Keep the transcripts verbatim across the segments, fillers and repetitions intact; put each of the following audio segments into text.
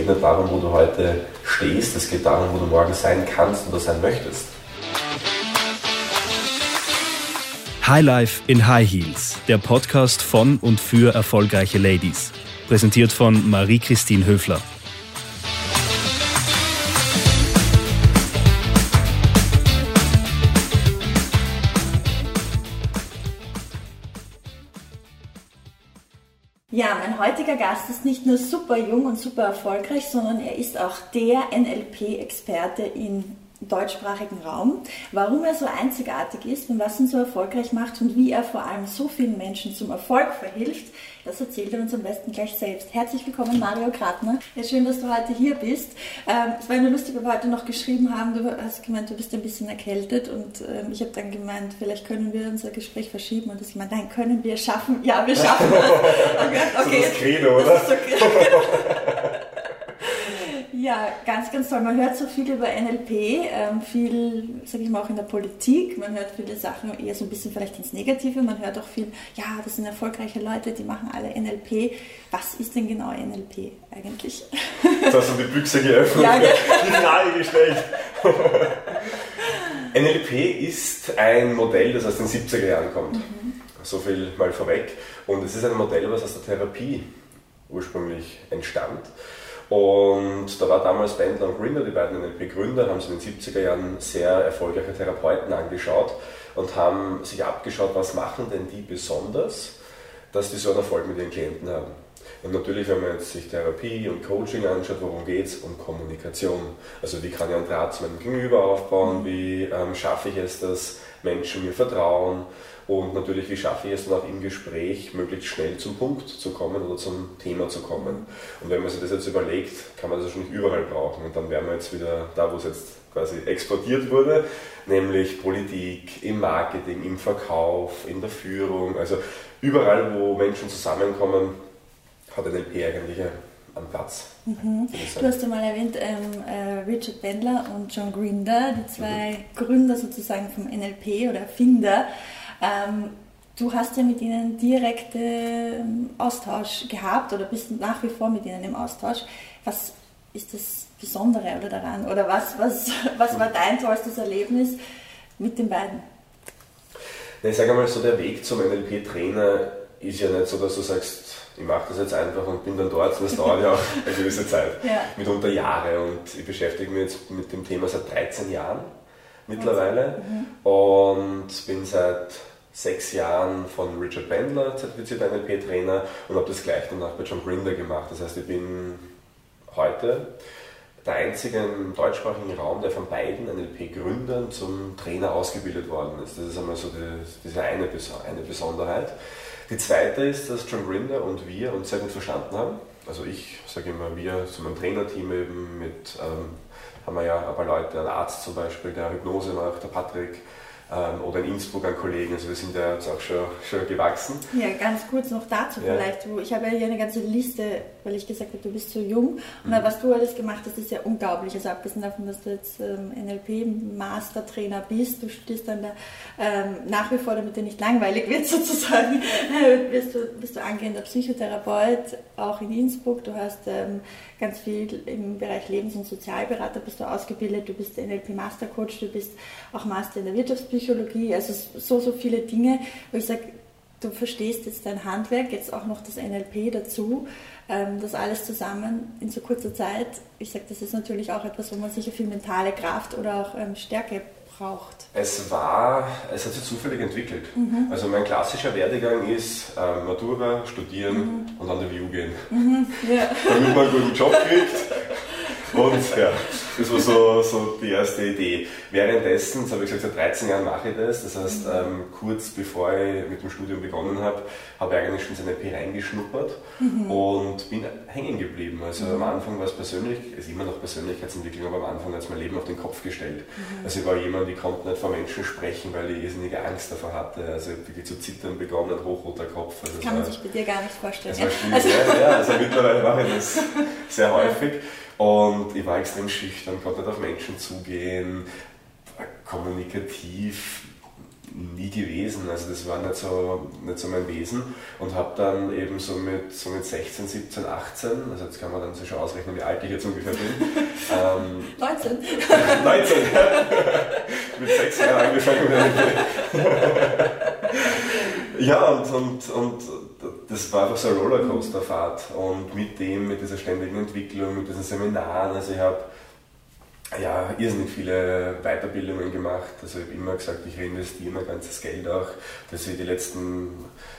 nicht darum, wo du heute stehst, es geht darum, wo du morgen sein kannst oder sein möchtest. High Life in High Heels, der Podcast von und für erfolgreiche Ladies. Präsentiert von Marie-Christine Höfler. Ja, mein heutiger Gast ist nicht nur super jung und super erfolgreich, sondern er ist auch der N L P-Experte im deutschsprachigen Raum. Warum er so einzigartig ist und was ihn so erfolgreich macht und wie er vor allem so vielen Menschen zum Erfolg verhilft, das erzählt er uns am besten gleich selbst. Herzlich willkommen, Mario Gratner. Ja, schön, dass du heute hier bist. Ähm, es war nur lustig, weil wir heute noch geschrieben haben, du hast gemeint, du bist ein bisschen erkältet und ähm, ich habe dann gemeint, vielleicht können wir unser Gespräch verschieben und das gemeint, nein, können wir schaffen? Ja, wir schaffen das. Okay, so das Credo, oder? Das ist okay. Ja, ganz, ganz toll. Man hört so viel über N L P, ähm, viel, sage ich mal, auch in der Politik. Man hört viele Sachen eher so ein bisschen vielleicht ins Negative. Man hört auch viel, ja, das sind erfolgreiche Leute, die machen alle N L P. Was ist denn genau N L P eigentlich? Jetzt hast du die Büchse geöffnet, ja, die Frage gestellt. N L P ist ein Modell, das aus den siebziger Jahren kommt. Mhm. So viel mal vorweg. Und es ist ein Modell, was aus der Therapie ursprünglich entstand. Und da war damals Bandler und Grinder, die beiden N L P-Gründer, haben sich in den siebziger Jahren sehr erfolgreiche Therapeuten angeschaut und haben sich abgeschaut, was machen denn die besonders, dass die so einen Erfolg mit ihren Klienten haben. Und natürlich, wenn man jetzt sich Therapie und Coaching anschaut, worum geht es? Um Kommunikation. Also wie kann ich einen Draht zu meinem Gegenüber aufbauen, wie ähm, schaffe ich es, dass Menschen mir vertrauen und natürlich, wie schaffe ich es dann auch im Gespräch möglichst schnell zum Punkt zu kommen oder zum Thema zu kommen. Und wenn man sich das jetzt überlegt, kann man das wahrscheinlich überall brauchen. Und dann wären wir jetzt wieder da, wo es jetzt quasi exportiert wurde, nämlich Politik, im Marketing, im Verkauf, in der Führung. Also überall, wo Menschen zusammenkommen, hat N L P eigentlich einen Platz. Mhm. Du hast ja mal erwähnt, ähm, äh, Richard Bandler und John Grinder, die zwei mhm. Gründer sozusagen vom N L P oder Erfinder. Ähm, du hast ja mit ihnen direkten Austausch gehabt oder bist nach wie vor mit ihnen im Austausch. Was ist das Besondere oder daran? Oder was, was, was war dein tollstes Erlebnis mit den beiden? Ich sage einmal so, der Weg zum N L P-Trainer ist ja nicht so, dass du sagst, ich mache das jetzt einfach und bin dann dort, das dauert ja auch eine gewisse Zeit, ja. Mitunter Jahre, und ich beschäftige mich jetzt mit dem Thema seit dreizehn Jahren mittlerweile mhm. und bin seit sechs Jahren von Richard Bandler zertifizierter N L P-Trainer und habe das gleich danach bei John Grinder gemacht. Das heißt, ich bin heute der einzige im deutschsprachigen Raum, der von beiden N L P-Gründern zum Trainer ausgebildet worden ist. Das ist einmal so die, diese eine, eine Besonderheit. Die zweite ist, dass John Grinder und wir uns sehr gut verstanden haben. Also ich sage immer wir zu meinem Trainerteam eben mit, ähm, haben wir ja ein paar Leute, ein Arzt zum Beispiel, der Hypnose macht, der Patrick, ähm, oder in Innsbruck an Kollegen, also wir sind ja jetzt auch schon, schon gewachsen. Ja, ganz kurz noch dazu ja. vielleicht. Ich habe ja hier eine ganze Liste, weil ich gesagt habe, du bist so jung und mhm. was du alles gemacht hast, ist ja unglaublich. Also abgesehen davon, dass du jetzt ähm, N L P-Mastertrainer bist, du studierst dann da ähm, nach wie vor, damit dir nicht langweilig wird sozusagen, bist du, bist du angehender Psychotherapeut, auch in Innsbruck. Du hast ähm, ganz viel im Bereich Lebens- und Sozialberater bist du ausgebildet, du bist N L P-Mastercoach, du bist auch Master in der Wirtschaftspsychologie, also so, so viele Dinge, wo ich sage, du verstehst jetzt dein Handwerk, jetzt auch noch das N L P dazu, ähm, das alles zusammen in so kurzer Zeit. Ich sage, das ist natürlich auch etwas, wo man sicher viel mentale Kraft oder auch ähm, Stärke braucht. Es war, es hat sich zufällig entwickelt. Mhm. Also mein klassischer Werdegang ist äh, Matura, studieren mhm. und an der W U gehen. Mhm. Ja. Damit man einen guten Job kriegt. Und ja, das war so, so die erste Idee. Währenddessen, das habe ich gesagt, seit dreizehn Jahren mache ich das. Das heißt, ähm, kurz bevor ich mit dem Studium begonnen habe, habe ich eigentlich schon ins N L P reingeschnuppert mhm. und bin hängen geblieben. Also mhm. am Anfang war es persönlich, es ist immer noch Persönlichkeitsentwicklung, aber am Anfang hat es mein Leben auf den Kopf gestellt. Mhm. Also ich war jemand, ich konnte nicht vor Menschen sprechen, weil ich irrsinnige Angst davor hatte. Also ich habe wirklich zu zittern begonnen, ein hochroter Kopf. Also das kann man war, sich bei dir gar nicht vorstellen. Das war schwierig, also, ja, ja, also mittlerweile mache ich das sehr häufig. Und ich war extrem schüchtern, konnte nicht auf Menschen zugehen, kommunikativ, nie gewesen, also das war nicht so, nicht so mein Wesen und habe dann eben so mit, so mit sechzehn, siebzehn, achtzehn, also jetzt kann man dann so schon ausrechnen, wie alt ich jetzt ungefähr bin. ähm, neunzehn. neunzehn, ja. Mit sechs Jahren angefangen. Ja, und, und, und das war einfach so eine Rollercoaster-Fahrt und mit dem, mit dieser ständigen Entwicklung, mit diesen Seminaren, also ich habe ja, irrsinnig viele Weiterbildungen gemacht. Also ich habe immer gesagt, ich reinvestiere mein ganzes Geld auch, dass ich die letzten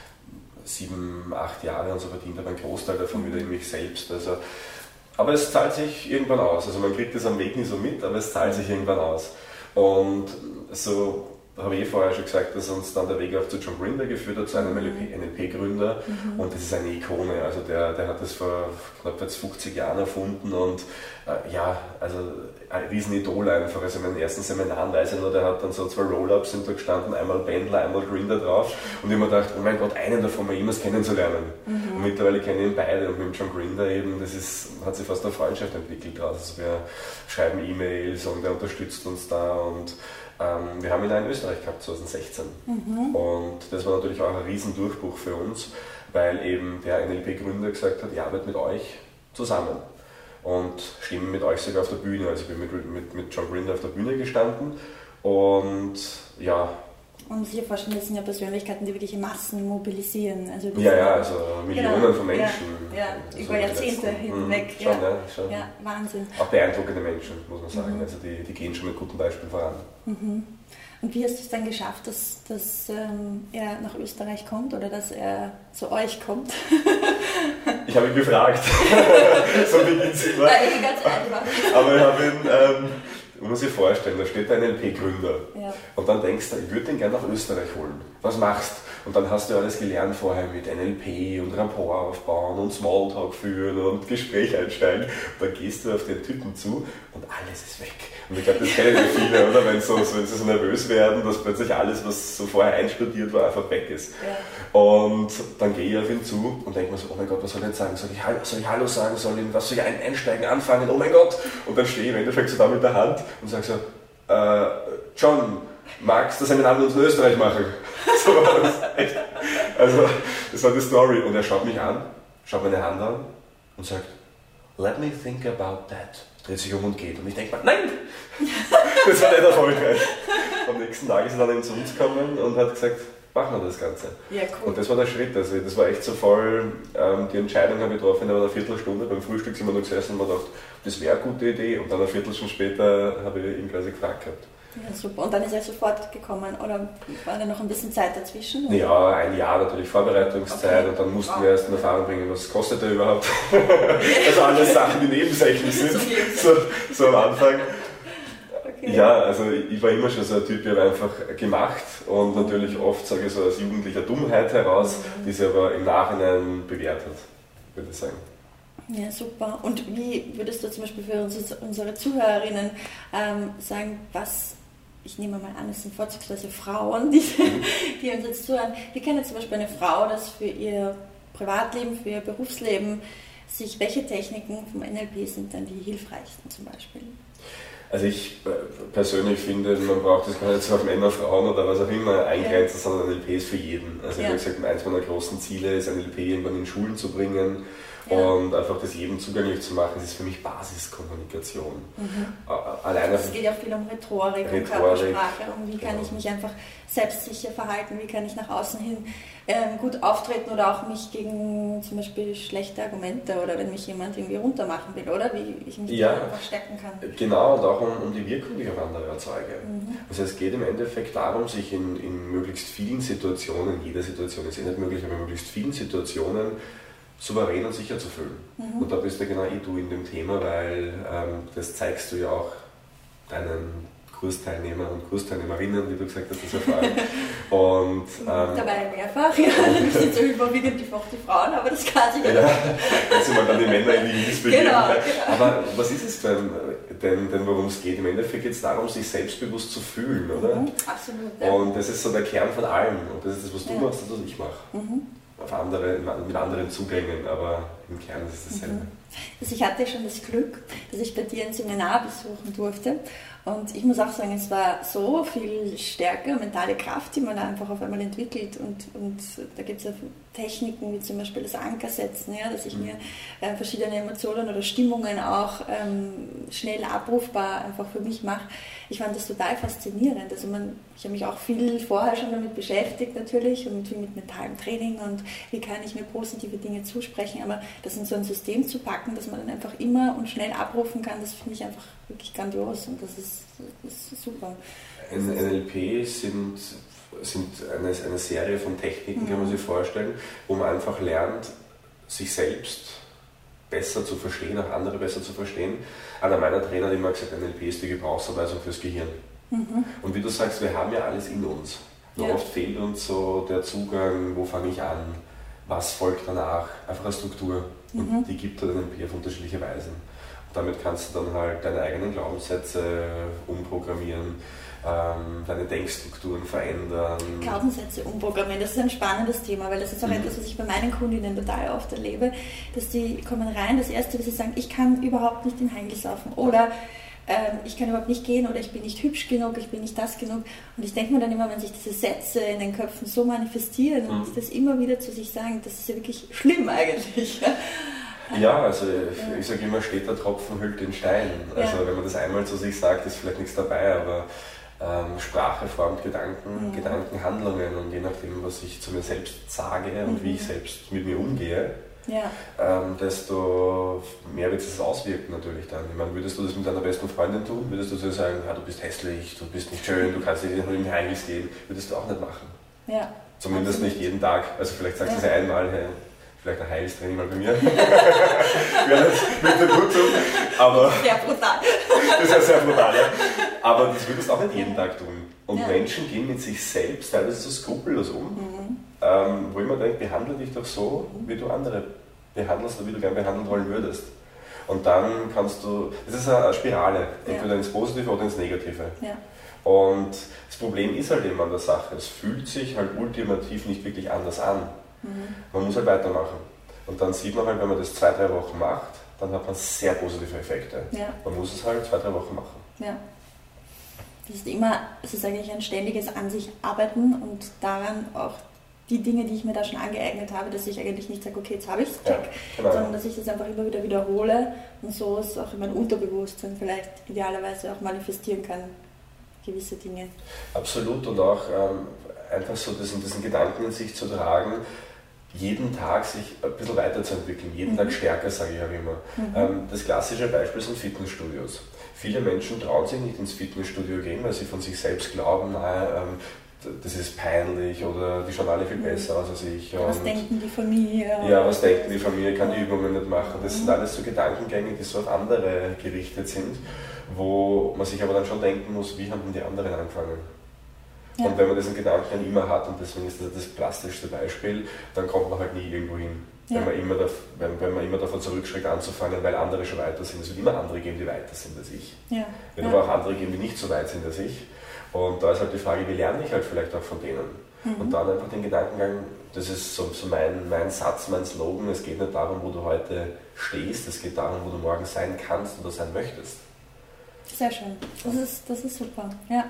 sieben, acht Jahre und so verdient habe, einen Großteil davon wieder in mich selbst. Also, aber es zahlt sich irgendwann aus. Also man kriegt das am Weg nicht so mit, aber es zahlt sich irgendwann aus. Und so habe ich vorher schon gesagt, dass uns dann der Weg auch zu John Grinder geführt hat, zu einem N L P-Gründer. Mhm. Und das ist eine Ikone. Also der, der hat das vor knapp jetzt fünfzig Jahren erfunden und äh, ja, also ein Riesenidol einfach. Also in meinen ersten Seminaren weiß ich noch, der hat dann so zwei Roll-Ups sind da gestanden, einmal Bendler, einmal Grinder drauf. Und ich habe mir gedacht, oh mein Gott, einen davon mal jemals kennenzulernen. Mhm. Und mittlerweile kenne ich ihn beide und mit John Grinder eben, das ist, hat sich fast eine Freundschaft entwickelt daraus. Also wir schreiben E-Mails und er unterstützt uns da und ähm, wir haben ihn auch in Österreich gehabt, zwanzig sechzehn. Mhm. Und das war natürlich auch ein Riesendurchbruch für uns, weil eben der N L P-Gründer gesagt hat, ich arbeite mit euch zusammen. Und stehe mit euch sogar auf der Bühne, also ich bin mit, mit, mit John Grinder auf der Bühne gestanden und ja. Und Sie vorstellen, das sind ja Persönlichkeiten, die wirklich Massen mobilisieren. Also ja, ja, also Millionen genau, von Menschen. Ja, ja also über Jahrzehnte hinweg. Schon, ja. Ja, schon. Ja, Wahnsinn. Auch beeindruckende Menschen, muss man sagen. Mhm. Also die, die gehen schon mit gutem Beispiel voran. Mhm. Und wie hast du es dann geschafft, dass, dass ähm, er nach Österreich kommt oder dass er zu euch kommt? Ich habe ihn gefragt. So beginnt es immer. Nein, ganz einfach. Aber ich habe ihn, ähm, man muss sich vorstellen, da steht ein N L P-Gründer. Ja. Und dann denkst du, ich würde den gerne nach Österreich holen. Was machst du? Und dann hast du alles gelernt vorher mit N L P und Rapport aufbauen und Smalltalk führen und Gespräch einsteigen. Und dann gehst du auf den Typen zu und alles ist weg. Und ich glaube, das kennen ja viele, oder? Wenn, so, wenn sie so nervös werden, dass plötzlich alles, was so vorher einstudiert war, einfach weg ist. Ja. Und dann gehe ich auf ihn zu und denke mir so, oh mein Gott, was soll ich jetzt sagen? Soll ich, soll ich Hallo sagen? Soll ich, was soll ich ein, einsteigen, anfangen? Oh mein Gott! Und dann stehe ich im Endeffekt so da mit der Hand und sage so, äh, John, magst du das Seminar mit uns in Österreich machen? So war das echt. Also, das war die Story. Und er schaut mich an, schaut meine Hand an und sagt, let me think about that. Dreht sich um und geht. Und ich denke mir, nein! Das war nicht erfolgreich. Am nächsten Tag ist er dann eben zu uns gekommen und hat gesagt, machen wir das Ganze. Ja, cool. Und das war der Schritt. Also das war echt so voll, ähm, die Entscheidung habe ich getroffen in einer Viertelstunde. Beim Frühstück sind wir noch gesessen und mir gedacht, das wäre eine gute Idee. Und dann eine Viertelstunde später habe ich ihn quasi gefragt gehabt. Ja, super. Und dann ist er sofort gekommen oder war da noch ein bisschen Zeit dazwischen? Oder? Ja, ein Jahr natürlich Vorbereitungszeit okay. Und dann mussten wow. wir erst in Erfahrung bringen, was kostet er überhaupt. Also alles Sachen, die nebensächlich sind, so, so am Anfang. Okay. Ja, also ich war immer schon so ein Typ, ich habe einfach gemacht und natürlich oft, sage ich so, aus jugendlicher Dummheit heraus, mhm. die sich aber im Nachhinein bewährt hat, würde ich sagen. Ja, super. Und wie würdest du zum Beispiel für uns, unsere Zuhörerinnen ähm, sagen, was, ich nehme mal an, es sind vorzugsweise Frauen, die, die uns jetzt zuhören, wie kann jetzt zum Beispiel eine Frau das für ihr Privatleben, für ihr Berufsleben, sich, welche Techniken vom N L P sind dann die hilfreichsten zum Beispiel? Also ich persönlich finde, man braucht das gar nicht so auf Männer, Frauen oder was auch immer eingrenzen, ja. sondern N L P ist für jeden. Also ja. ich habe gesagt, eins meiner großen Ziele ist, N L P irgendwann in Schulen zu bringen. Ja. Und einfach das jedem zugänglich zu machen, das ist für mich Basiskommunikation. Mhm. Alleine es geht ja viel um Rhetorik, Rhetorik, um Körpersprache, um wie kann genau. ich mich einfach selbstsicher verhalten, wie kann ich nach außen hin ähm, gut auftreten oder auch mich gegen zum Beispiel schlechte Argumente oder wenn mich jemand irgendwie runtermachen will, oder wie ich mich ja, einfach stärken kann. Genau, und auch um, um die Wirkung, die ich auf andere erzeuge. Mhm. Also es geht im Endeffekt darum, sich in, in möglichst vielen Situationen, jede Situation ist eh nicht möglich, aber in möglichst vielen Situationen souverän und sicher zu fühlen. Mhm. Und da bist ja genau eh du in dem Thema, weil ähm, das zeigst du ja auch deinen Kursteilnehmern und Kursteilnehmerinnen, wie du gesagt hast, das erfahren. Und, ähm, dabei mehrfach, ja. Das sind so überwiegend die, die Frauen, aber das kann sich ja nicht. Jetzt sind wir dann die Männer in die Liebes begeben. Genau, genau. Aber was ist es denn, denn, denn worum es geht? Im Endeffekt geht es darum, sich selbstbewusst zu fühlen, oder? Mhm, absolut. Ja. Und das ist so der Kern von allem. Und das ist das, was du ja. machst, das, was ich mache. Mhm. Auf andere, mit anderen Zugängen, aber im Kern ist es dasselbe. Also ich hatte schon das Glück, dass ich bei dir ein Seminar besuchen durfte. Und ich muss auch sagen, es war so viel Stärke, mentale Kraft, die man da einfach auf einmal entwickelt. Und, und da gibt es ja Techniken, wie zum Beispiel das Ankersetzen, ja, dass ich mir äh, verschiedene Emotionen oder Stimmungen auch ähm, schnell abrufbar einfach für mich mache. Ich fand das total faszinierend. Also man, ich habe mich auch viel vorher schon damit beschäftigt natürlich und viel mit mentalem Training und wie kann ich mir positive Dinge zusprechen. Aber das in so ein System zu packen, dass man dann einfach immer und schnell abrufen kann, das finde ich einfach wirklich grandios und das ist, das ist super. N L P sind, sind eine, eine Serie von Techniken, kann man sich vorstellen, wo man einfach lernt, sich selbst besser zu verstehen, auch andere besser zu verstehen. Einer meiner Trainer hat immer gesagt, N L P ist die Gebrauchsanweisung fürs Gehirn. Mhm. Und wie du sagst, wir haben ja alles in uns. Nur ja. oft fehlt uns so der Zugang, wo fange ich an, was folgt danach, einfach eine Struktur. Mhm. Und die gibt der N L P auf unterschiedliche Weisen. Und damit kannst du dann halt deine eigenen Glaubenssätze umprogrammieren, ähm, deine Denkstrukturen verändern. Glaubenssätze umprogrammieren, das ist ein spannendes Thema, weil das ist auch mhm. etwas, was ich bei meinen Kundinnen total oft erlebe, dass die kommen rein, das Erste, was sie sagen, ich kann überhaupt nicht in Heil saufen oder ähm, ich kann überhaupt nicht gehen oder ich bin nicht hübsch genug, ich bin nicht das genug. Und ich denke mir dann immer, wenn sich diese Sätze in den Köpfen so manifestieren mhm. und das immer wieder zu sich sagen, das ist ja wirklich schlimm eigentlich. Ja, also ich, ich sage immer, steter Tropfen hüllt den Stein. Also ja. wenn man das einmal zu sich sagt, ist vielleicht nichts dabei, aber ähm, Sprache formt Gedanken, mhm. Gedanken, Handlungen und je nachdem, was ich zu mir selbst sage mhm. und wie ich selbst mit mir umgehe, ja. ähm, desto mehr wird es auswirken natürlich dann. Ich meine, würdest du das mit deiner besten Freundin tun? Würdest du so sagen, ja, du bist hässlich, du bist nicht schön, du kannst nicht in den Heimlis gehen? Würdest du auch nicht machen. Ja. Zumindest absolut. Nicht jeden Tag. Also vielleicht sagst du ja. es einmal, hey, vielleicht ein Heilstraining mal bei mir. Wäre das mit der gut tun. Aber sehr brutal. Das ist ja sehr brutal, ja. Aber das würdest du auch nicht jeden Tag tun. Und ja. Menschen gehen mit sich selbst teilweise so skrupellos um, mhm. ähm, wo ich mir denke, behandle dich doch so, wie du andere behandelst oder wie du gerne behandelt wollen würdest. Und dann kannst du, das ist eine Spirale, entweder ja. ins Positive oder ins Negative. Ja. Und das Problem ist halt immer an der Sache, es fühlt sich halt ultimativ nicht wirklich anders an. Mhm. Man muss halt weitermachen. Und dann sieht man halt, wenn man das zwei, drei Wochen macht, dann hat man sehr positive Effekte. Ja. Man muss es halt zwei, drei Wochen machen. Ja. Das ist immer, es ist eigentlich ein ständiges an sich arbeiten und daran auch die Dinge, die ich mir da schon angeeignet habe, dass ich eigentlich nicht sage, okay, jetzt habe ich es, check, ja, genau. sondern dass ich das einfach immer wieder wiederhole und so es auch in mein Unterbewusstsein vielleicht idealerweise auch manifestieren kann, gewisse Dinge. Absolut und auch ähm, einfach so diesen, diesen Gedanken in sich zu tragen, jeden Tag sich ein bisschen weiterzuentwickeln, jeden mhm. Tag stärker, sage ich auch immer. Mhm. Ähm, das klassische Beispiel sind Fitnessstudios. Viele Menschen trauen sich nicht ins Fitnessstudio gehen, weil sie von sich selbst glauben, naja, ähm, das ist peinlich oder die schauen alle viel besser aus als ich. Und was denken die Familie? Ja, was denken die Familie, kann die Übungen nicht machen. Das sind alles so Gedankengänge, die so auf andere gerichtet sind, wo man sich aber dann schon denken muss, wie haben denn die anderen angefangen? Ja. Und wenn man diesen Gedanken immer hat, und deswegen ist das das plastischste Beispiel, dann kommt man halt nie irgendwo hin. Ja. Wenn, man immer da, wenn, wenn man immer davon zurückschreckt anzufangen, weil andere schon weiter sind. Es wird immer andere geben, die weiter sind als ich. Ja. Es wird ja. aber auch andere geben, die nicht so weit sind als ich. Und da ist halt die Frage, wie lerne ich halt vielleicht auch von denen? Mhm. Und dann einfach den Gedankengang, das ist so, so mein, mein Satz, mein Slogan, es geht nicht darum, wo du heute stehst, es geht darum, wo du morgen sein kannst oder sein möchtest. Sehr schön. Das ist, das ist super. Ja.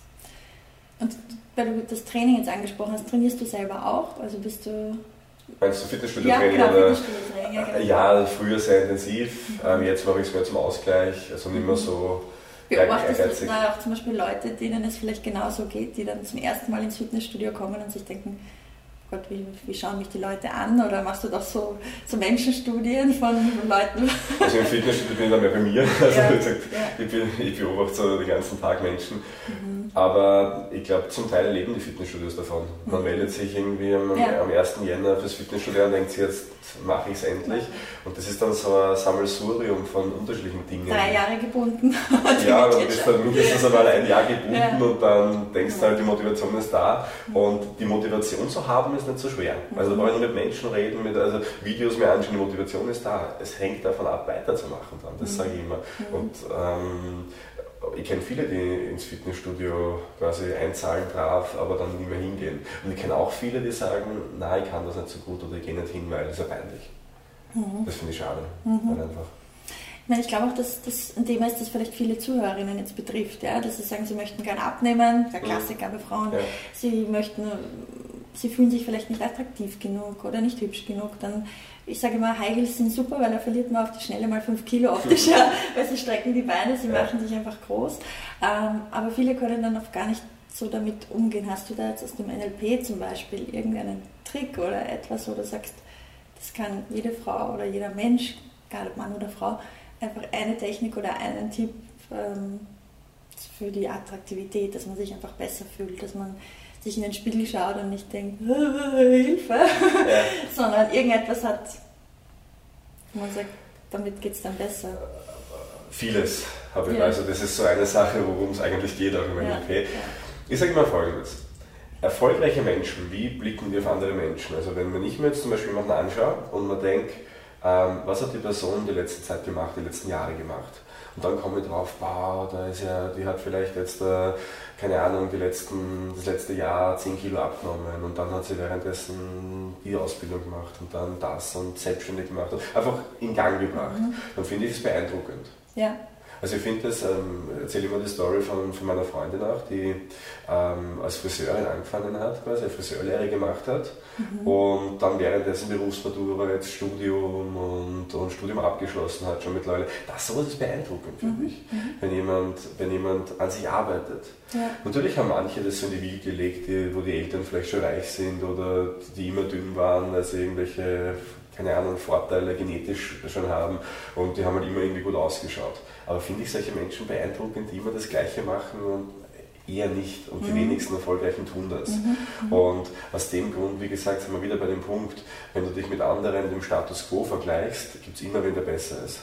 Und weil du das Training jetzt angesprochen hast, trainierst du selber auch? Also bist du... Meinst du Fitnessstudio-Training? Ja, genau, Fitnessstudio-Training. Ja, genau. Ja, früher sehr intensiv, mhm. jetzt mache ich es mehr zum Ausgleich, also nicht mehr so beobachtest du da auch zum Beispiel Leute, denen es vielleicht genauso geht, die dann zum ersten Mal ins Fitnessstudio kommen und sich denken, Gott, wie, wie schauen mich die Leute an? Oder machst du doch so, so Menschenstudien von Leuten? Also im Fitnessstudio bin ich dann mehr bei mir. Also ja, wie gesagt, ja. ich, bin, ich beobachte so den ganzen Tag Menschen. Mhm. Aber ich glaube, zum Teil leben die Fitnessstudios davon. Mhm. Man meldet sich irgendwie am, ja. am ersten Jänner fürs Fitnessstudio und denkt sich, jetzt mache ich es endlich. Und das ist dann so ein Sammelsurium von unterschiedlichen Dingen. Drei Jahre gebunden. Ja, du bist dann mindestens einmal ein Jahr gebunden ja. und dann denkst du halt, die Motivation ist da. Mhm. Und die Motivation zu haben, ist nicht so schwer. Also da brauche ich nur mit Menschen reden, mit also Videos mir anschauen, die Motivation ist da. Es hängt davon ab, weiterzumachen dann, das mhm. sage ich immer. Mhm. Und ähm, ich kenne viele, die ins Fitnessstudio quasi einzahlen brav, aber dann nicht mehr hingehen. Und ich kenne auch viele, die sagen, nein, ich kann das nicht so gut oder ich gehe nicht hin, weil das ist ja peinlich. Mhm. Das finde ich schade. Mhm. Weil einfach Ich meine, ich glaube auch, dass das ein Thema ist, das vielleicht viele Zuhörerinnen jetzt betrifft, ja? Dass sie sagen, sie möchten gerne abnehmen, der Klassiker bei Frauen, ja. sie möchten, sie fühlen sich vielleicht nicht attraktiv genug oder nicht hübsch genug, dann, ich sage immer, High Heels sind super, weil da verliert man auf die Schnelle mal fünf Kilo optisch, ja, weil sie strecken die Beine, sie ja. machen sich einfach groß, ähm, aber viele können dann auch gar nicht so damit umgehen. Hast du da jetzt aus dem N L P zum Beispiel irgendeinen Trick oder etwas, wo du sagst, das kann jede Frau oder jeder Mensch, egal ob Mann oder Frau, einfach eine Technik oder einen Tipp ähm, für die Attraktivität, dass man sich einfach besser fühlt, dass man sich in den Spiegel schaut und nicht denkt, Hilfe, ja. sondern irgendetwas hat, wo man sagt, damit geht es dann besser. Vieles habe ich, ja. also das ist so eine Sache, worum es eigentlich geht auch im N L P. Ja. Ich sage mal Folgendes. Erfolgreiche Menschen, wie blicken wir auf andere Menschen? Also wenn, wenn ich mir jetzt zum Beispiel jemanden anschaue und man denkt, ähm, was hat die Person die letzte Zeit gemacht, die letzten Jahre gemacht? Und dann komme ich drauf, wow, da ist ja, die hat vielleicht jetzt, äh, keine Ahnung, die letzten, das letzte Jahr zehn Kilo abgenommen und dann hat sie währenddessen die Ausbildung gemacht und dann das und selbstständig gemacht und einfach in Gang gebracht. Mhm. Dann finde ich es beeindruckend. Ja. Also ich finde das, ähm, erzähle immer die Story von, von meiner Freundin auch, die ähm, als Friseurin angefangen hat, quasi eine Friseurlehre gemacht hat mhm. und dann währenddessen Berufsmatura, jetzt Studium und, und Studium abgeschlossen hat, schon mittlerweile. Das sowas ist beeindruckend, finde mhm. ich, mhm. wenn jemand, wenn jemand an sich arbeitet. Ja. Natürlich haben manche das so in die Wiege gelegt, die, wo die Eltern vielleicht schon reich sind oder die immer dünn waren, also irgendwelche, keine Ahnung, Vorteile genetisch schon haben und die haben halt immer irgendwie gut ausgeschaut. Aber finde ich solche Menschen beeindruckend, die immer das Gleiche machen und eher nicht. Und die mhm. wenigsten Erfolgreichen tun das. Mhm. Und aus dem Grund, wie gesagt, sind wir wieder bei dem Punkt, wenn du dich mit anderen dem Status Quo vergleichst, gibt es immer wen, der besser ist.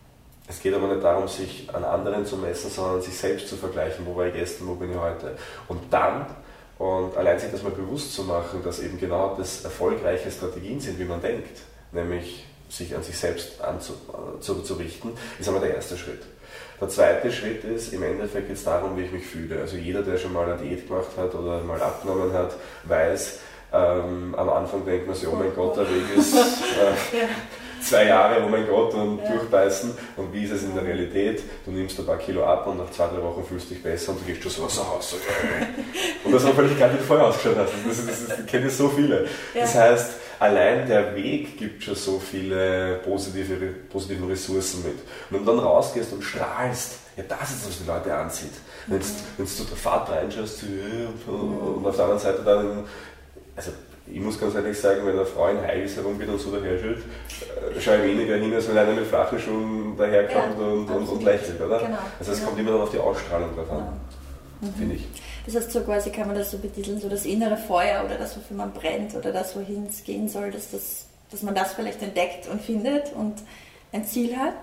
Es geht aber nicht darum, sich an anderen zu messen, sondern sich selbst zu vergleichen, wo war ich gestern, wo bin ich heute. Und dann, und allein sich das mal bewusst zu machen, dass eben genau das erfolgreiche Strategien sind, wie man denkt, nämlich sich an sich selbst anzurichten, ist einmal der erste Schritt. Der zweite Schritt ist, im Endeffekt geht es darum, wie ich mich fühle. Also jeder, der schon mal eine Diät gemacht hat oder mal abgenommen hat, weiß, ähm, am Anfang denkt man sich, oh mein Gott, der Weg ist äh, ja. zwei Jahre, oh mein Gott, und ja. durchbeißen. Und wie ist es in der Realität? Du nimmst ein paar Kilo ab und nach zwei, drei Wochen fühlst du dich besser und du gehst schon so aus dem Haus. So, und das hat vielleicht gar nicht vorher ausgeschaut hast. Das, das, das, das kennen so viele. Ja. Das heißt, allein der Weg gibt schon so viele positive, positive Ressourcen mit. Und wenn du dann rausgehst und strahlst, ja, das ist, was die Leute anzieht. Wenn du mhm. zu der Fahrt reinschaust und, und auf der anderen Seite dann, also ich muss ganz ehrlich sagen, wenn eine Frau in High Heels herumgeht und so daherschaut, schaue ich weniger hin, als wenn einer mit flachen Schuhen daherkommt ja, und, und, und lächelt, oder? Genau. Also es genau. kommt immer dann auf die Ausstrahlung drauf an, genau. mhm. finde ich. Das heißt, so quasi kann man das so betiteln, so das innere Feuer oder das, wofür man brennt oder das, wohin es gehen soll, dass, das, dass man das vielleicht entdeckt und findet und ein Ziel hat?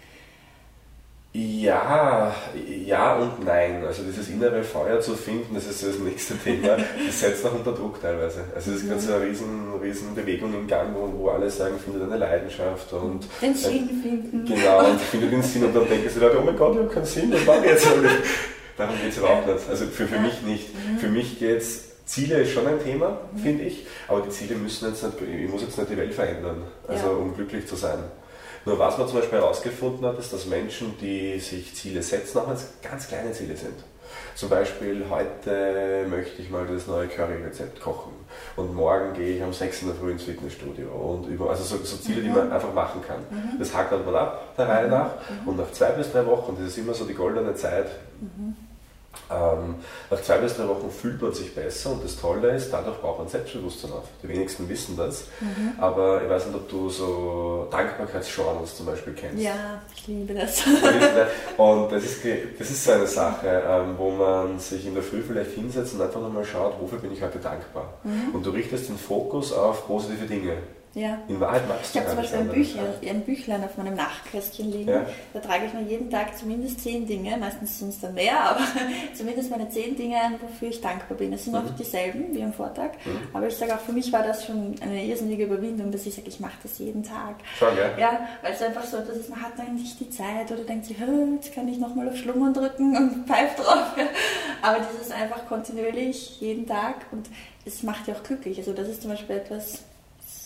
Ja, ja und nein. Also dieses innere Feuer zu finden, das ist so das nächste Thema. Das setzt auch unter Druck teilweise. Also es ist gerade so eine riesen, riesen Bewegung im Gang, wo, wo alle sagen, finde deine Leidenschaft und den Sinn finden. Genau, und finde den Sinn und dann denken sie Leute, oh mein Gott, ich habe keinen Sinn, was mache ich jetzt? Darum geht es überhaupt nicht. Also für, für mich nicht. Mhm. Für mich geht es, Ziele ist schon ein Thema, mhm. finde ich, aber die Ziele müssen jetzt nicht, ich muss jetzt nicht die Welt verändern, also ja. um glücklich zu sein. Nur was man zum Beispiel herausgefunden hat, ist, dass Menschen, die sich Ziele setzen, auch ganz kleine Ziele sind. Zum Beispiel, heute möchte ich mal das neue Curry-Rezept kochen und morgen gehe ich um sechs in der Früh ins Fitnessstudio. Und über, also so, so Ziele, mhm. die man einfach machen kann. Mhm. Das hakt man ab, der Reihe nach, mhm. und nach zwei bis drei Wochen, das ist immer so die goldene Zeit, mhm. Ähm, nach zwei bis drei Wochen fühlt man sich besser und das Tolle ist, dadurch baut man Selbstbewusstsein auf. Die wenigsten wissen das, mhm. aber ich weiß nicht, ob du so Dankbarkeitsjournals zum Beispiel kennst. Ja, ich liebe das. Und das ist, das ist so eine Sache, ähm, wo man sich in der Früh vielleicht hinsetzt und einfach nochmal schaut, wofür bin ich heute dankbar. Mhm. Und du richtest den Fokus auf positive Dinge. Ja. In Wahrheit magst du Ich habe zum Beispiel ein, Büchlein, ein Büchlein auf meinem Nachtkästchen liegen. Ja. Da trage ich mir jeden Tag zumindest zehn Dinge, meistens sind es dann mehr, aber zumindest meine zehn Dinge ein, wofür ich dankbar bin. Es sind mhm. oft dieselben wie am Vortag, mhm. aber ich sage auch, für mich war das schon eine irrsinnige Überwindung, dass ich sage, ich mache das jeden Tag. Schon, ja? Ja, weil es einfach so, dass es, man hat dann nicht die Zeit oder denkt sich, jetzt kann ich nochmal auf Schlummern drücken und pfeift drauf. Aber das ist einfach kontinuierlich jeden Tag und es macht ja auch glücklich. Also das ist zum Beispiel etwas,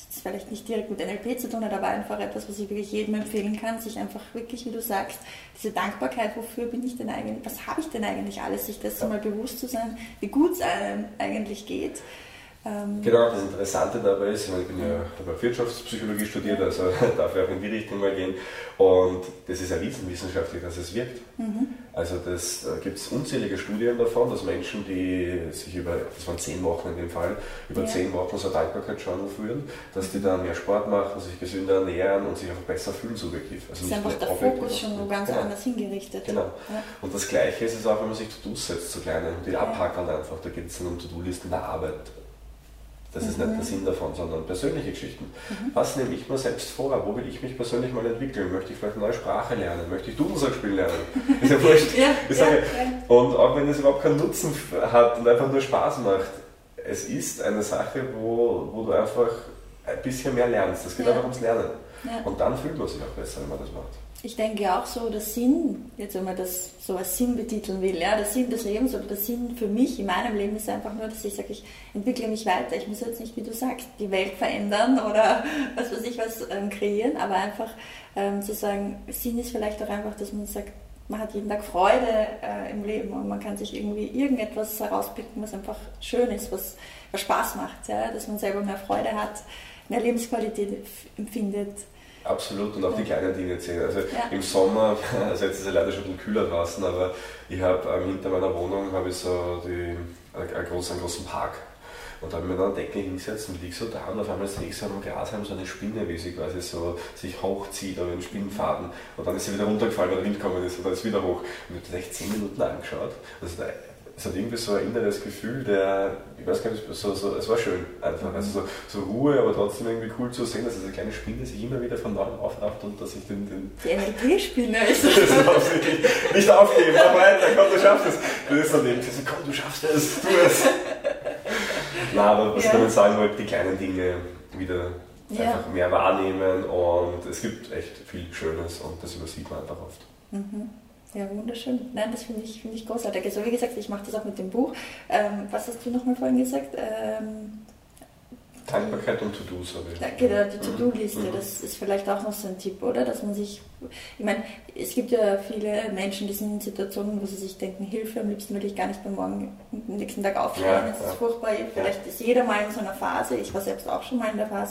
das vielleicht nicht direkt mit N L P zu tun hat, aber einfach etwas, was ich wirklich jedem empfehlen kann, sich einfach wirklich, wie du sagst, diese Dankbarkeit, wofür bin ich denn eigentlich, was habe ich denn eigentlich alles, sich das ja. mal bewusst zu sein, wie gut es einem eigentlich geht. Genau, das Interessante dabei ist, ich, meine, ich bin ja, habe Wirtschaftspsychologie studiert, also darf ich auch in die Richtung mal gehen, und das ist ja riesenwissenschaftlich, dass es wirkt. Mhm. Also das, da gibt es unzählige Studien davon, dass Menschen, die sich über, das waren zehn Wochen in dem Fall, über ja. zehn Wochen so Dankbarkeitsjournal führen, dass die dann mehr Sport machen, sich gesünder ernähren und sich einfach besser fühlen subjektiv. Also ist einfach der Fokus schon wo ganz genau. anders hingerichtet. Genau. Ja. Und das Gleiche ist es auch, wenn man sich To-Dos setzt, so kleine, und die ja. abhackern einfach, da geht es dann um To-Do-Listen der Arbeit. Das ist mhm. nicht der Sinn davon, sondern persönliche Geschichten. Mhm. Was nehme ich mir selbst vor? Wo will ich mich persönlich mal entwickeln? Möchte ich vielleicht eine neue Sprache lernen? Möchte ich Dudelsack spielen lernen? Ist ja wurscht. ja, ich sage, ja, ja. Und auch wenn es überhaupt keinen Nutzen hat und einfach nur Spaß macht, es ist eine Sache, wo, wo du einfach ein bisschen mehr lernst. Es geht ja. einfach ums Lernen. Ja. Und dann fühlt man sich auch besser, wenn man das macht. Ich denke auch so, der Sinn, jetzt wenn man das so als Sinn betiteln will, ja, der Sinn des Lebens oder der Sinn für mich in meinem Leben ist einfach nur, dass ich sage, ich entwickle mich weiter. Ich muss jetzt nicht, wie du sagst, die Welt verändern oder was weiß ich was ähm, kreieren, aber einfach ähm, zu sagen, Sinn ist vielleicht auch einfach, dass man sagt, man hat jeden Tag Freude äh, im Leben und man kann sich irgendwie irgendetwas herauspicken, was einfach schön ist, was, was Spaß macht, ja, dass man selber mehr Freude hat, mehr Lebensqualität empfindet. Absolut, und auch die kleinen Dinge zählen. Also ja. im Sommer, also jetzt ist es leider schon ein bisschen kühler draußen, aber ich habe ähm, hinter meiner Wohnung habe ich so die, einen, einen, großen, einen großen Park. Und da habe ich mir dann eine Decke hingesetzt und liege so da und auf einmal sehe ich so am Grashalm so eine Spinne, wie sie quasi so sich hochzieht, oder einen Spinnenfaden. Und dann ist sie wieder runtergefallen, weil der Wind gekommen ist, und dann ist sie wieder hoch. Und ich habe das echt zehn Minuten angeschaut. Also da, es hat irgendwie so ein inneres Gefühl, der, ich weiß gar nicht, so, so, es war schön einfach, also so, so Ruhe, aber trotzdem irgendwie cool zu sehen, dass diese kleine Spinne sich immer wieder von neuem aufrafft und dass ich den... den die N L P-Spinne ist das. das nicht aufgeben, mach weiter, komm, du schaffst es. Du bist daneben, sie sagt, komm, du schaffst es, tu es. Na, aber was ja. kann man sagen, halt die kleinen Dinge wieder ja. einfach mehr wahrnehmen, und es gibt echt viel Schönes und das übersieht man einfach oft. Mhm. Ja, wunderschön. Nein, das finde ich, find ich großartig. Also wie gesagt, ich mache das auch mit dem Buch. Ähm, was hast du nochmal vorhin gesagt? Ähm, Dankbarkeit und To-Dos habe ich. Ja, genau, die To-Do-Liste, mhm. das ist vielleicht auch noch so ein Tipp, oder? Dass man sich, ich meine, es gibt ja viele Menschen, die sind in Situationen, wo sie sich denken, Hilfe, am liebsten würde ich gar nicht mehr morgen, am nächsten Tag aufstehen, ja, das ja. ist furchtbar. Vielleicht ja. ist jeder mal in so einer Phase, ich war selbst auch schon mal in der Phase.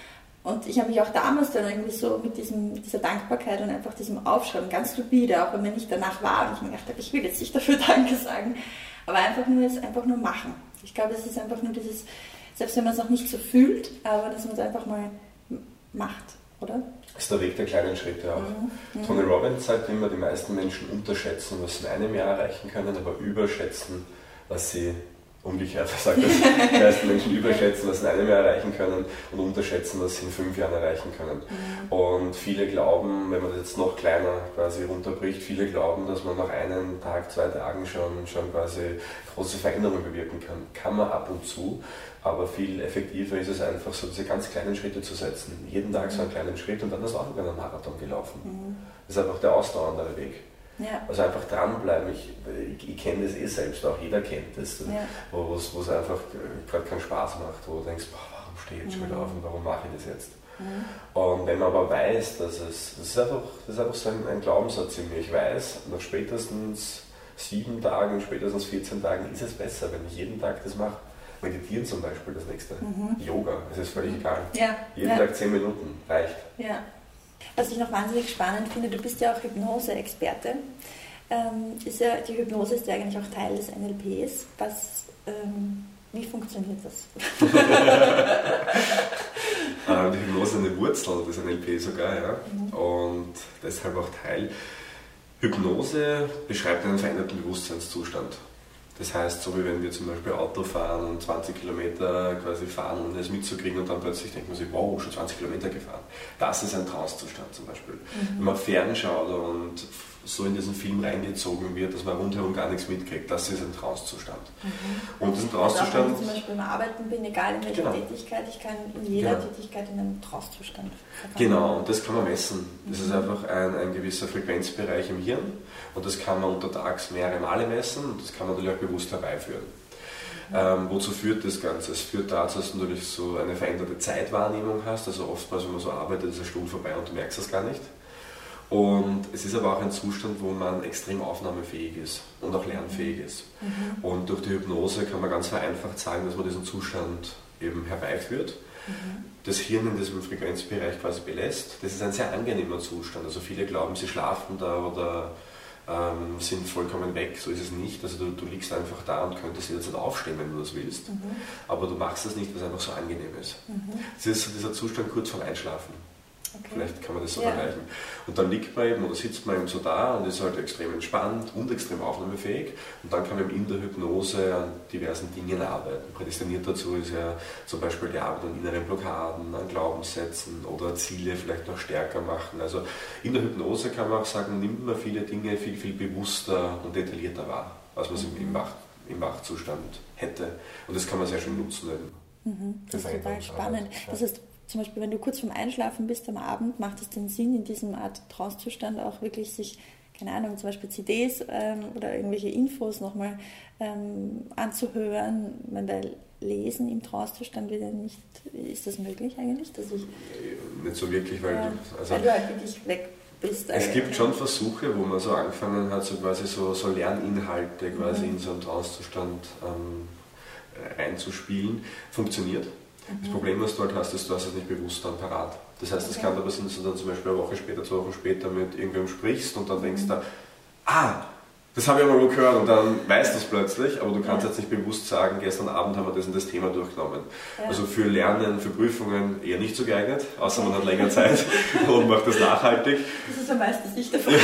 Und ich habe mich auch damals dann irgendwie so mit diesem, dieser Dankbarkeit und einfach diesem Aufschreiben, ganz stupide, auch wenn mir nicht danach war und ich mir gedacht habe, ich will jetzt nicht dafür Danke sagen, aber einfach nur es einfach nur machen. Ich glaube, es ist einfach nur dieses, selbst wenn man es auch nicht so fühlt, aber dass man es einfach mal macht, oder? Das ist der Weg der kleinen Schritte auch. Mhm. Tony Robbins sagt immer, die meisten Menschen unterschätzen, was sie in einem Jahr erreichen können, aber überschätzen, was sie umgekehrt sagt, dass die meisten Menschen überschätzen, was sie in einem Jahr erreichen können, und unterschätzen, was sie in fünf Jahren erreichen können. Mhm. Und viele glauben, wenn man das jetzt noch kleiner quasi runterbricht, viele glauben, dass man nach einem Tag, zwei Tagen schon, schon quasi große Veränderungen bewirken kann. Kann man ab und zu, aber viel effektiver ist es einfach so, diese ganz kleinen Schritte zu setzen. Jeden Tag so einen kleinen Schritt, und dann ist auch über einen Marathon gelaufen. Mhm. Das ist einfach der ausdauernde Weg. Ja. Also einfach dranbleiben. Ich, ich, ich kenne das eh selbst auch, jeder kennt das, ja. wo es einfach gerade keinen Spaß macht, wo du denkst, boah, warum stehe ich jetzt schon wieder auf und warum mache ich das jetzt? Mhm. Und wenn man aber weiß, dass es, das ist einfach, das ist einfach so ein, ein Glaubenssatz in mir, ich weiß, nach spätestens sieben Tagen, spätestens vierzehn Tagen ist es besser, wenn ich jeden Tag das mache. Meditieren zum Beispiel, das nächste. Mhm. Yoga, es ist völlig egal. Ja. Jeden ja. Tag zehn Minuten reicht. Ja. Was ich noch wahnsinnig spannend finde, du bist ja auch Hypnose-Experte. Ähm, ist ja, die Hypnose ist ja eigentlich auch Teil des N L Ps. Was, ähm, wie funktioniert das? ähm, die Hypnose ist eine Wurzel des N L P sogar, ja. Mhm. Und deshalb auch Teil. Hypnose beschreibt einen veränderten Bewusstseinszustand. Das heißt, so wie wenn wir zum Beispiel Auto fahren und zwanzig Kilometer quasi fahren, ohne es mitzukriegen, und dann plötzlich denkt man sich, wow, schon zwanzig Kilometer gefahren. Das ist ein Trancezustand zum Beispiel. Mhm. Wenn man fernschaut und so in diesen Film reingezogen wird, dass man rundherum gar nichts mitkriegt, das ist ein Trancezustand. Mhm. Und diesen Trancezustand... Also wenn ich zum Beispiel beim Arbeiten bin, egal in welcher genau. Tätigkeit, ich kann in jeder genau. Tätigkeit in einem Trancezustand verfangen. Genau, und das kann man messen. Das mhm. ist einfach ein, ein gewisser Frequenzbereich im Hirn, und das kann man untertags mehrere Male messen, und das kann man natürlich auch bewusst herbeiführen. Ähm, wozu führt das Ganze? Es führt dazu, dass du natürlich so eine veränderte Zeitwahrnehmung hast. Also oftmals, wenn man so arbeitet, ist eine Stunde vorbei und du merkst das gar nicht. Und es ist aber auch ein Zustand, wo man extrem aufnahmefähig ist und auch lernfähig ist. Mhm. Und durch die Hypnose kann man ganz vereinfacht sagen, dass man diesen Zustand eben herbeiführt. Mhm. Das Hirn in diesem Frequenzbereich quasi belässt. Das ist ein sehr angenehmer Zustand. Also viele glauben, sie schlafen da oder ähm, sind vollkommen weg. So ist es nicht. Also du, du liegst einfach da und könntest jederzeit aufstehen, wenn du das willst. Mhm. Aber du machst das nicht, weil es einfach so angenehm ist. Mhm. Das ist so dieser Zustand kurz vorm Einschlafen. Okay. Vielleicht kann man das so ja. vergleichen. Und dann liegt man eben oder sitzt man eben so da und ist halt extrem entspannt und extrem aufnahmefähig. Und dann kann man eben in der Hypnose an diversen Dingen arbeiten. Prädestiniert dazu ist ja zum Beispiel die Arbeit an inneren Blockaden, an Glaubenssätzen oder Ziele vielleicht noch stärker machen. Also in der Hypnose kann man auch sagen, nimmt man viele Dinge viel, viel bewusster und detaillierter wahr, als man es mhm. im, Wach, im Wachzustand hätte. Und das kann man sehr schön nutzen. Mhm. Das ist total spannend. Das heißt, zum Beispiel, wenn du kurz vorm Einschlafen bist am Abend, macht es den Sinn, in diesem Art Trance-Zustand auch wirklich sich, keine Ahnung, zum Beispiel C Ds ähm, oder irgendwelche Infos nochmal ähm, anzuhören, wenn wir lesen im Trance-Zustand wieder nicht, ist das möglich eigentlich? Dass ich, nicht so wirklich, weil, ja, du, also, weil du halt wirklich weg bist. Es gibt schon Versuche, wo man so angefangen hat, so quasi so, so Lerninhalte quasi mhm. in so einen Trance-Zustand ähm, einzuspielen. Funktioniert. Das Problem, was du halt hast, ist, du hast es nicht bewusst dann parat. Das heißt, es okay. kann aber sein, dass du dann zum Beispiel eine Woche später, zwei Wochen später mit irgendwem sprichst und dann denkst du, ah, das habe ich aber mal gehört und dann weißt du es plötzlich, aber du kannst ja. jetzt nicht bewusst sagen, gestern Abend haben wir das und das Thema durchgenommen. Ja. Also für Lernen, für Prüfungen eher nicht so geeignet, außer man hat länger Zeit und macht das nachhaltig. Das ist ja meistens nicht der Fall.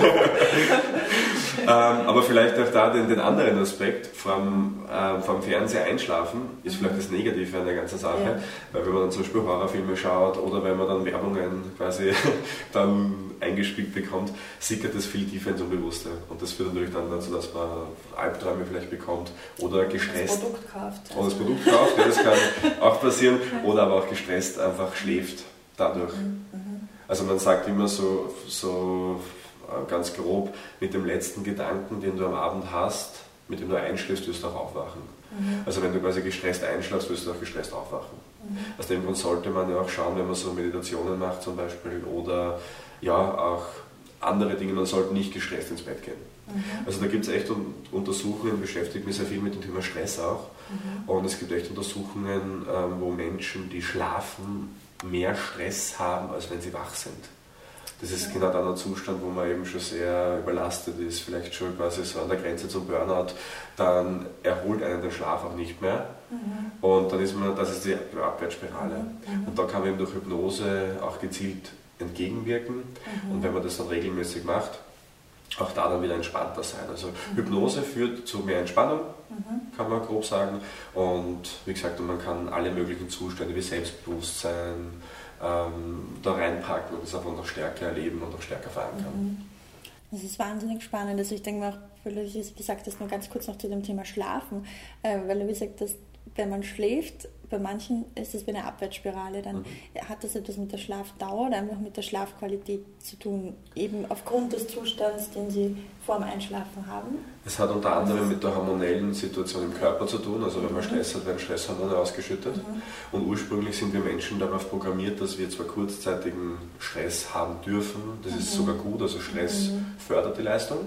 ähm, aber vielleicht auch da den, den anderen Aspekt vom, ähm, vom Fernseher einschlafen ist vielleicht das Negative an der ganzen Sache, ja. weil wenn man dann zum Beispiel Horrorfilme schaut oder wenn man dann Werbungen quasi dann eingespielt bekommt, sickert das viel tiefer ins Unbewusste und das führt natürlich dann dazu, dass man Albträume vielleicht bekommt oder gestresst. Das Produkt kauft. Also. Oder das Produkt kauft, ja, das kann auch passieren, oder aber auch gestresst einfach schläft dadurch. Mhm. Also man sagt immer so, so ganz grob, mit dem letzten Gedanken, den du am Abend hast, mit dem du einschläfst, wirst du auch aufwachen. Mhm. Also wenn du quasi gestresst einschläfst, wirst du auch gestresst aufwachen. Mhm. Aus dem Grund sollte man ja auch schauen, wenn man so Meditationen macht zum Beispiel oder ja auch andere Dinge, man sollte nicht gestresst ins Bett gehen. Mhm. Also da gibt es echt Untersuchungen, beschäftigt mich sehr viel mit dem Thema Stress auch. Mhm. Und es gibt echt Untersuchungen, wo Menschen, die schlafen, mehr Stress haben, als wenn sie wach sind. Das ist genau dann ein Zustand, wo man eben schon sehr überlastet ist, vielleicht schon quasi so an der Grenze zum Burnout, dann erholt einen der Schlaf auch nicht mehr. Mhm. Und dann ist man, das ist die Abwärtsspirale. Mhm. Und da kann man eben durch Hypnose auch gezielt entgegenwirken. Mhm. Und wenn man das dann regelmäßig macht, auch da dann wieder entspannter sein. Also mhm. Hypnose führt zu mehr Entspannung, mhm. kann man grob sagen. Und wie gesagt, man kann alle möglichen Zustände wie Selbstbewusstsein ähm, da reinpacken und das einfach noch stärker erleben und noch stärker verankern. Mhm. Das ist wahnsinnig spannend. Also ich denke mal, weil du gesagt hast, nur ganz kurz noch zu dem Thema Schlafen, äh, weil du gesagt hast, wenn man schläft, bei manchen ist es wie eine Abwärtsspirale, dann mhm. hat das etwas mit der Schlafdauer oder einfach mit der Schlafqualität zu tun, eben aufgrund des Zustands, den sie vor dem Einschlafen haben. Es hat unter anderem mit der hormonellen Situation im Körper zu tun, also wenn man Stress hat, werden Stresshormone ausgeschüttet mhm. und ursprünglich sind wir Menschen darauf programmiert, dass wir zwar kurzzeitigen Stress haben dürfen, das mhm. ist sogar gut, also Stress mhm. fördert die Leistung.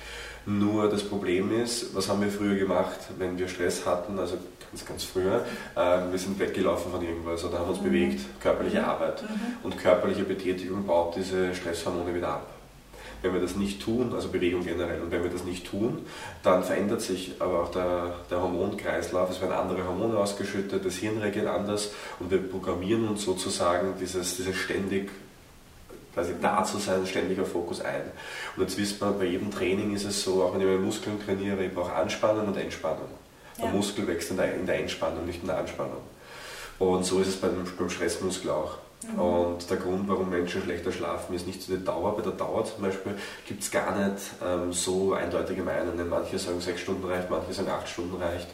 Nur das Problem ist, was haben wir früher gemacht, wenn wir Stress hatten, also ganz, ganz früher, äh, wir sind weggelaufen von irgendwas oder haben uns mhm. bewegt, körperliche Arbeit. Mhm. Und körperliche Betätigung baut diese Stresshormone wieder ab. Wenn wir das nicht tun, also Bewegung generell, und wenn wir das nicht tun, dann verändert sich aber auch der, der Hormonkreislauf, es werden andere Hormone ausgeschüttet, das Hirn reagiert anders und wir programmieren uns sozusagen dieses, dieses ständig quasi da zu sein, ständiger Fokus ein. Und jetzt wisst man, bei jedem Training ist es so, auch wenn ich meine Muskeln trainiere, ich brauche Anspannung und Entspannung. Ja. Der Muskel wächst in der, in der Entspannung, nicht in der Anspannung. Und so ist es beim, beim Stressmuskel auch. Mhm. Und der Grund, warum Menschen schlechter schlafen, ist nicht so die Dauer. Bei der Dauer zum Beispiel gibt es gar nicht ähm, so eindeutige Meinungen. Manche sagen sechs Stunden reicht, manche sagen acht Stunden reicht.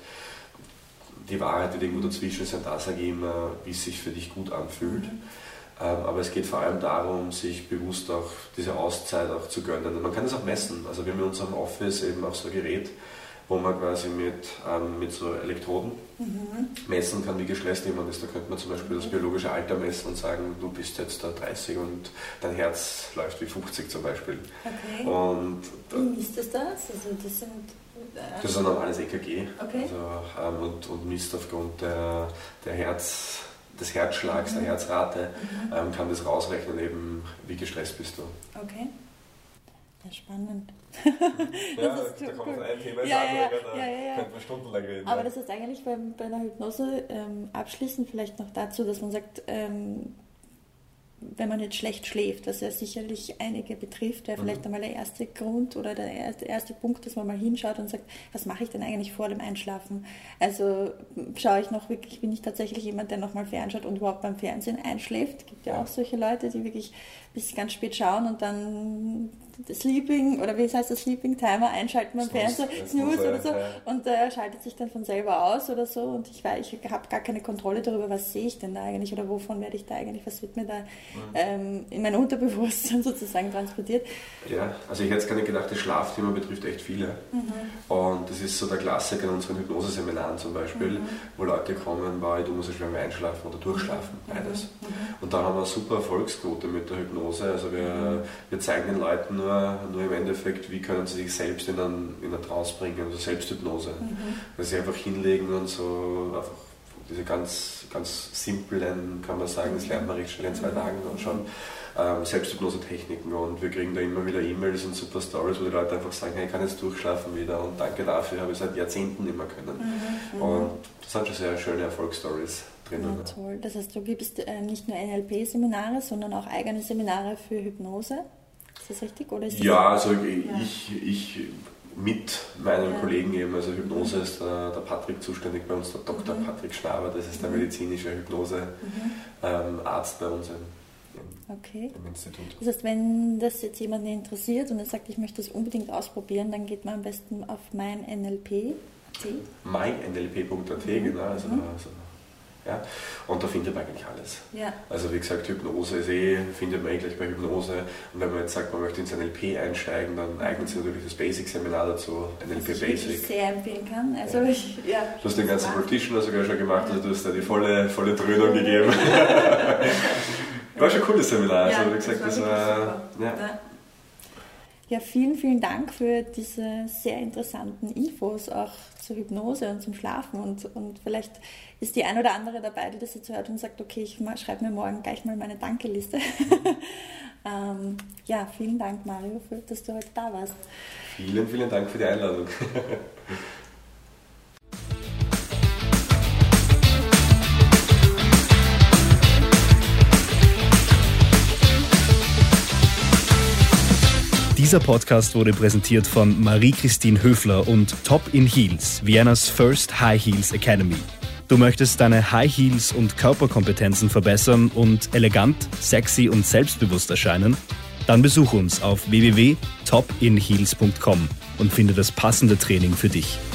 Die Wahrheit wird irgendwo dazwischen sein, da sage ich immer, wie es sich für dich gut anfühlt. Mhm. Aber es geht vor allem darum, sich bewusst auch diese Auszeit auch zu gönnen. Und man kann das auch messen. Also wir haben in unserem Office eben auch so ein Gerät, wo man quasi mit, ähm, mit so Elektroden mhm. messen kann, wie gestresst jemand ist. Da könnte man zum Beispiel das biologische Alter messen und sagen, du bist jetzt da dreißig und dein Herz läuft wie fünfzig zum Beispiel. Okay. Und da, wie misst das das? Also das sind... Das ist ein normales E K G, okay. also, ähm, und, und misst aufgrund der, der Herz, des Herzschlags, mhm. der Herzrate, mhm. ähm, kann das rausrechnen, eben wie gestresst bist du. Okay, ja, spannend. Ja, da kommt ein Thema ins ja, andere, ja, da ja, ja, ja. könnte man stundenlang reden. Aber ja. das heißt eigentlich bei, bei einer Hypnose ähm, abschließend vielleicht noch dazu, dass man sagt, ähm, wenn man jetzt schlecht schläft, was ja sicherlich einige betrifft, wäre vielleicht einmal der erste Grund oder der erste, erste Punkt, dass man mal hinschaut und sagt, was mache ich denn eigentlich vor dem Einschlafen? Also schaue ich noch wirklich, bin ich tatsächlich jemand, der nochmal fernschaut und überhaupt beim Fernsehen einschläft? Es gibt ja auch solche Leute, die wirklich bis ganz spät schauen und dann Sleeping, oder wie heißt das, Sleeping Timer einschalten beim Fernseher, Snooze oder so, und der äh, schaltet sich dann von selber aus oder so, und ich weiß, ich habe gar keine Kontrolle darüber, was sehe ich denn da eigentlich oder wovon werde ich da eigentlich, was wird mir da mhm. ähm, in mein Unterbewusstsein sozusagen transportiert. Ja, also ich hätte jetzt gar nicht gedacht, das Schlafthema betrifft echt viele. Mhm. Und das ist so der Klassiker in unseren Hypnoseseminaren zum Beispiel, mhm. wo Leute kommen, weil du musst schwer einschlafen oder durchschlafen, mhm. beides. Mhm. Und da haben wir eine super Erfolgsquote mit der Hypnose, also wir, mhm. wir zeigen den Leuten nur Nur, nur im Endeffekt, wie können sie sich selbst in einen, in einen Trance bringen, also Selbsthypnose. Mhm. Dass sie einfach hinlegen und so einfach diese ganz, ganz simplen, kann man sagen, das lernt man recht schnell in zwei Tagen und schon, ähm, Selbsthypnose-Techniken, und wir kriegen da immer wieder E-Mails und super Stories, wo die Leute einfach sagen, hey, ich kann jetzt durchschlafen wieder und danke dafür, habe ich seit Jahrzehnten immer können. Mhm. Und das sind schon sehr schöne Erfolgsstories drinnen. Ja, toll. Das heißt, du gibst äh, nicht nur N L P-Seminare, sondern auch eigene Seminare für Hypnose. Ist das richtig? Oder ist das ja, also ich, ja. ich, ich mit meinen ja. Kollegen eben, also Hypnose ist der, der Patrick zuständig bei uns, der Doktor Mhm. Patrick Schnaber, das ist der mhm. medizinische Hypnosearzt mhm. ähm, bei uns im, im, okay. im Institut. Das heißt, wenn das jetzt jemanden interessiert und er sagt, ich möchte das unbedingt ausprobieren, dann geht man am besten auf mein N L P Punkt a t. mein N L P Punkt a t, mhm. genau. Also, mhm. also Ja, und da findet man eigentlich alles. Ja. Also wie gesagt, Hypnose ist eh, findet man eh gleich bei Hypnose. Und wenn man jetzt sagt, man möchte ins N L P einsteigen, dann eignet sich natürlich das Basic-Seminar dazu, N L P was Basic. Ich sehr empfehlen kann. Also ja. Ich, ja, du hast den ganzen Practitioner sogar schon gemacht, also du hast da die volle, volle Dröhnung gegeben. War schon ein cooles Seminar. Ja, also wie gesagt, das war, das war ja. Ja. Ja, vielen, vielen Dank für diese sehr interessanten Infos auch zur Hypnose und zum Schlafen, und, und vielleicht ist die ein oder andere dabei, die das jetzt hört und sagt, okay, ich schreibe mir morgen gleich mal meine Dankeliste. ähm, ja, vielen Dank, Mario, für, dass du heute da warst. Vielen, vielen Dank für die Einladung. Dieser Podcast wurde präsentiert von Marie-Christine Höfler und Top in Heels, Viennas First High Heels Academy. Du möchtest deine High Heels und Körperkompetenzen verbessern und elegant, sexy und selbstbewusst erscheinen? Dann besuch uns auf w w w punkt top in heels punkt com und finde das passende Training für dich.